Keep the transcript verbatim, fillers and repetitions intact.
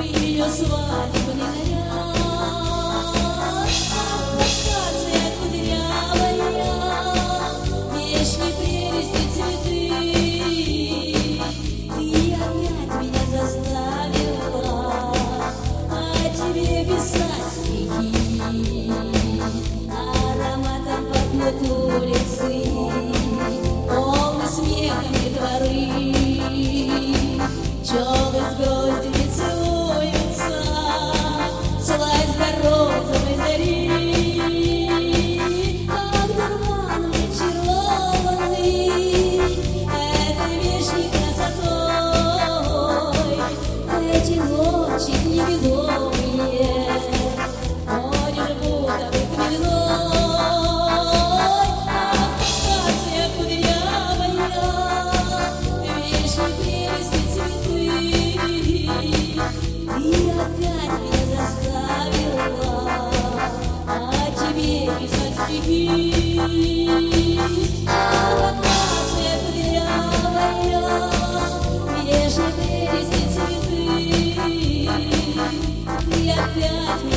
ее свадебный наряд. Акация кудрявая, вешней прелести цветы. Ты опять меня заставила о тебе писать стихи. Ароматом пахнут улицы, полны смехом и дворы. Пчелы с гроздями целуются, слазь березовой зари. Как дурманом очарованный этой вешней красотой, эти ночи неведомые ходишь будто бы хмельной. Акация кудрявая, вешней прелести цветы. Ты опять меня заставила о тебе писать стихи. Акация кудрявая, вешней прелести цветы. Ты опять меня